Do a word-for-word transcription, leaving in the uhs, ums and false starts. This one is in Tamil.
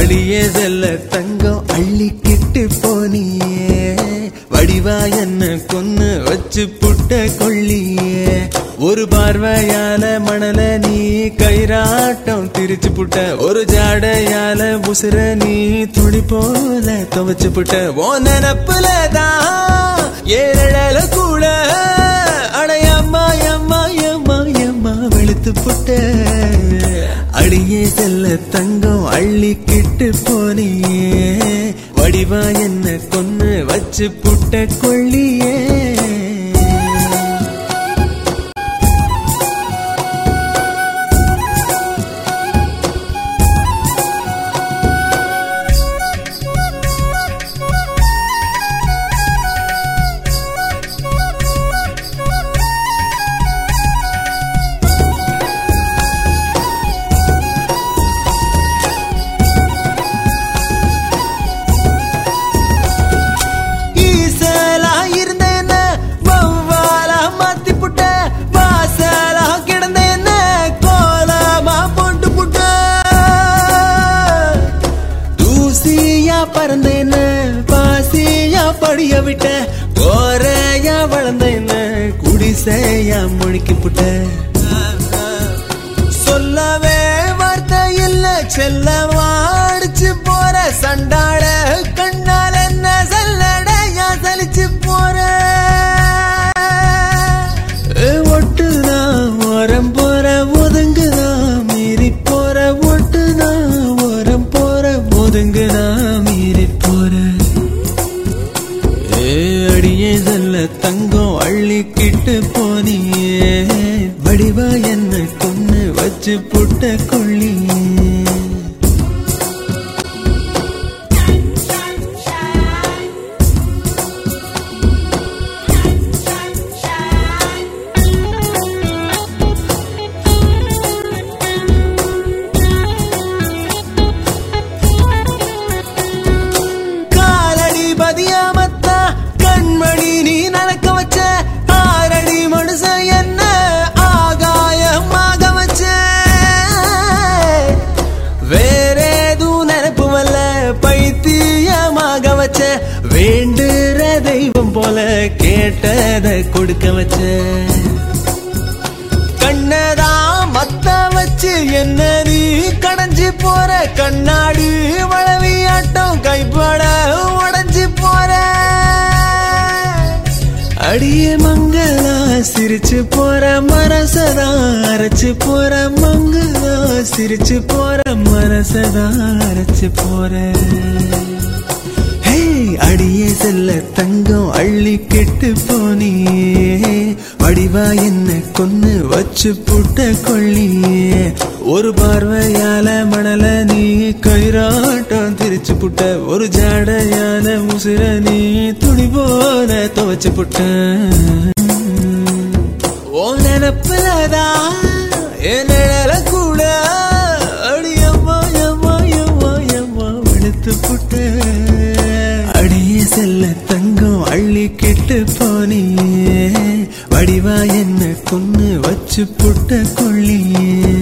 அடியே செல்ல தங்கம் அள்ளிக்கிட்டு போனியே வடிவா என்ன கொன்னு வச்சு புட்ட கொள்ளியே ஒரு பார்வையால மணல நீ கயிறாட்டம் திரிச்சு புட்ட ஒரு ஜாடையால புசுர நீ துளி போல துவச்சு புட்ட ஓ நினப்புலதான் ஏழல கூட அடையம்மா எம்மா எம்மா எம்மா வெளுத்து புட்ட அடியே செல்ல தங்கம் அள்ளிக்கிட்டு போனியே வடிவா என்ன கொன்னு வச்சு புட்ட கொள்ளியே பறந்தேன பாசியா படிய விட்ட கோரையா வளர்ந்தேன குடிசையா முழிக்கி புட்ட சொல்லவே வார்த்தை இல்ல செல்ல வாடிச்சு போற சண்டாட கண்ணால் என்ன சல்லடையா சலிச்சு போற ஒட்டுதான் ஓரம் போற ஒதுங்குதான் மீறி போற ஒட்டுதான் ஓரம் போற ஒதுங்குதான் மீறி போற ஏ அடியே செல்ல தங்கம் அள்ளிக்கிட்டு போனியே வடிவா என்ன கொன்னு வச்சு புட்ட கொள்ளியே பதியாமத்தா கண்மணி நீ நடக்க வச்ச ஆரடி மனுஷ என்ன ஆகாயமாக வச்ச வேறேது நினைப்பு வல்ல பைத்தியமாக வச்ச வேண்டுற தெய்வம் போல கேட்டதை கொடுக்க வச்ச கண்ணதான் மத்த வச்சு என்ன நீ கடைஞ்சு போற கண்ணாடி வளவி ஆட்டம் கைப்பட உடஞ்சு போற அடிய மங்களா சிரிச்சு போற மனசதா அரைச்சு போற மங்களா சிரிச்சு போற மனசதா அரைச்சு போற அடியே செல்ல தங்கம் அள்ளிக்கிட்டு போனியே வடிவா என்ன கொன்னு வச்சு புட்ட கொள்ளியே ஒரு பார்வையால மணல நீ கயிறாட்டம் திரிச்சு புட்ட ஒரு ஜாடையால முசிற நீ துணி போல துவச்சு புட்ட ஓ நினப்புலதா என் நிழல கூட அடியம்மா எம்மா எம்மா எம்மா வெளுத்து புட்ட அடியே செல்ல தங்கம் அள்ளிக்கிட்டு போனியே வடிவா என்ன கொன்னு வச்சு புட்ட கொள்ளியே